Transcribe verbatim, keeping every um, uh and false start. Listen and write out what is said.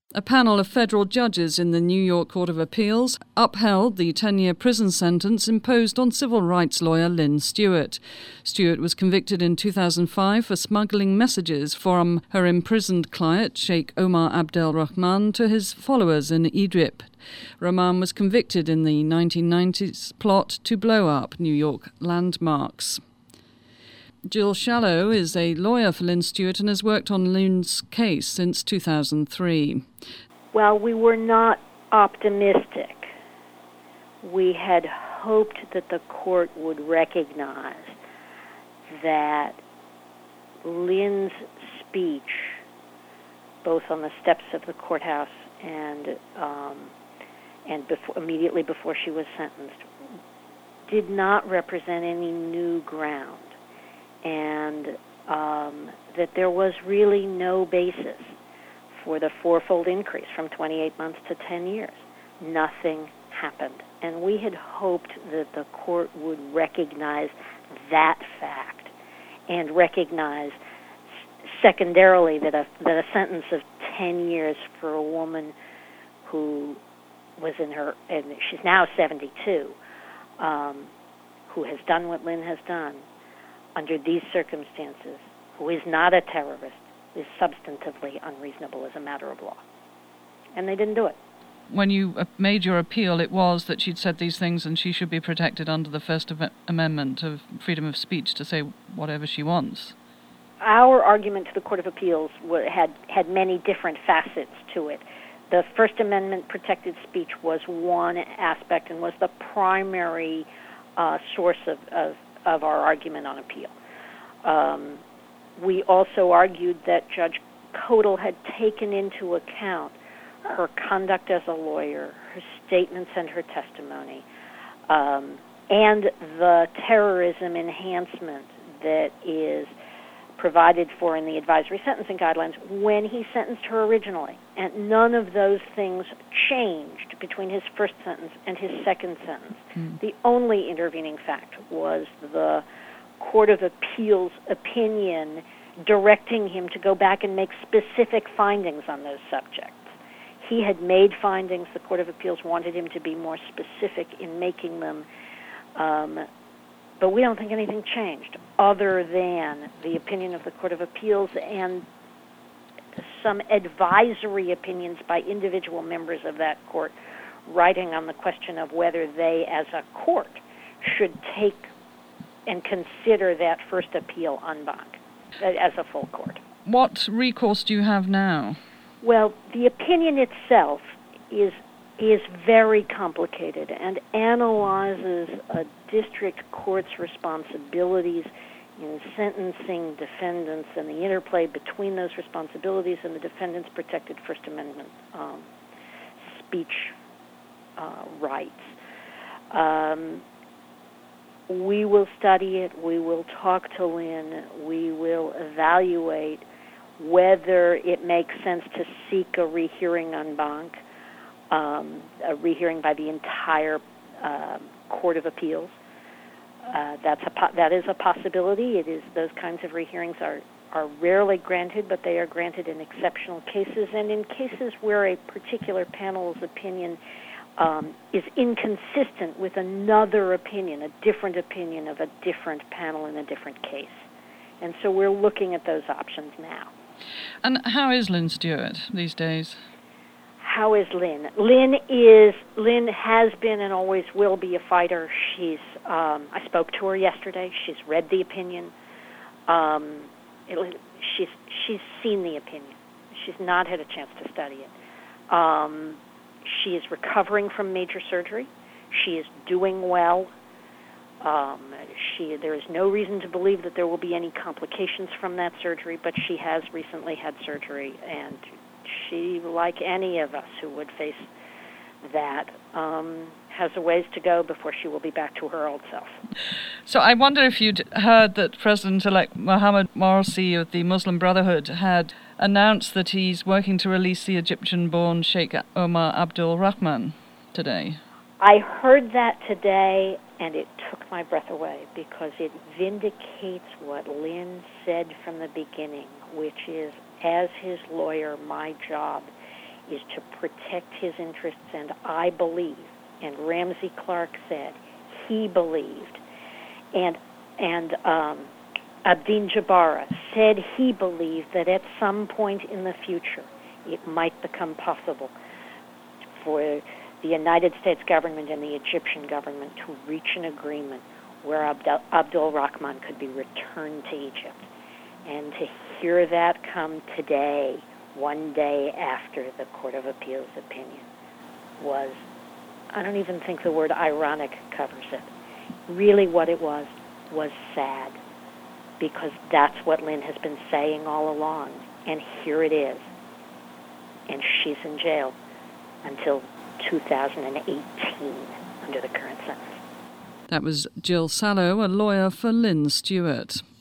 A panel of federal judges in the New York Court of Appeals upheld the ten-year prison sentence imposed on civil rights lawyer Lynn Stewart. Stewart was convicted in two thousand five for smuggling messages from her imprisoned client, Sheikh Omar Abdel Rahman, to his followers in Idlib. Rahman was convicted in the nineteen nineties plot to blow up New York landmarks. Jill Shallow is a lawyer for Lynn Stewart and has worked on Lynn's case since two thousand three. Well, we were not optimistic. We had hoped that the court would recognize that Lynn's speech, both on the steps of the courthouse and um, and before, immediately before she was sentenced, did not represent any new ground. And um, that there was really no basis for the fourfold increase from twenty-eight months to ten years. Nothing happened. And we had hoped that the court would recognize that fact and recognize secondarily that a, that a sentence of ten years for a woman who was in her, and she's now seventy-two, um, who has done what Lynn has done, under these circumstances, who is not a terrorist, is substantively unreasonable as a matter of law. And they didn't do it. When you made your appeal, it was that she'd said these things and she should be protected under the First Amendment of freedom of speech to say whatever she wants. Our argument to the Court of Appeals had, had many different facets to it. The First Amendment protected speech was one aspect and was the primary uh, source of, of of our argument on appeal. Um, we also argued that Judge Kodal had taken into account her conduct as a lawyer, her statements and her testimony, um, and the terrorism enhancement that is provided for in the advisory sentencing guidelines when he sentenced her originally. And none of those things changed between his first sentence and his second sentence. Mm. The only intervening fact was the Court of Appeals opinion directing him to go back and make specific findings on those subjects. He had made findings. The Court of Appeals wanted him to be more specific in making them. Um, But we don't think anything changed other than the opinion of the Court of Appeals and some advisory opinions by individual members of that court writing on the question of whether they, as a court, should take and consider that first appeal en banc as a full court. What recourse do you have now? Well, the opinion itself is is very complicated and analyzes a district court's responsibilities in sentencing defendants and the interplay between those responsibilities and the defendant's protected First Amendment um, speech uh, rights. Um, we will study it. We will talk to Lynn. We will evaluate whether it makes sense to seek a rehearing en banc, Um, a rehearing by the entire uh, Court of Appeals. Uh, that's a po- that is a possibility. It is those kinds of rehearings are, are rarely granted, but they are granted in exceptional cases and in cases where a particular panel's opinion um, is inconsistent with another opinion, a different opinion of a different panel in a different case. And so we're looking at those options now. And how is Lynn Stewart these days? How is Lynn? Lynn is Lynn has been and always will be a fighter. She's. Um, I spoke to her yesterday. She's read the opinion. Um, it, she's she's seen the opinion. She's not had a chance to study it. Um, she is recovering from major surgery. She is doing well. Um, she there is no reason to believe that there will be any complications from that surgery. But she has recently had surgery, and she, like any of us who would face that, um, has a ways to go before she will be back to her old self. So I wonder if you'd heard that President-elect Mohamed Morsi of the Muslim Brotherhood had announced that he's working to release the Egyptian-born Sheikh Omar Abdul Rahman today. I heard that today, and it took my breath away because it vindicates what Lynn said from the beginning, which is, as his lawyer, my job is to protect his interests, and I believe, and Ramsey Clark said he believed, and and um, Abdin Jabara said he believed that at some point in the future it might become possible for the United States government and the Egyptian government to reach an agreement where Abdul, Abdul Rahman could be returned to Egypt. And to hear that come today, one day after the Court of Appeals opinion, was, I don't even think the word ironic covers it. Really what it was, was sad, because that's what Lynn has been saying all along, and here it is. And she's in jail until two thousand eighteen under the current sentence. That was Jill Sallow, a lawyer for Lynn Stewart.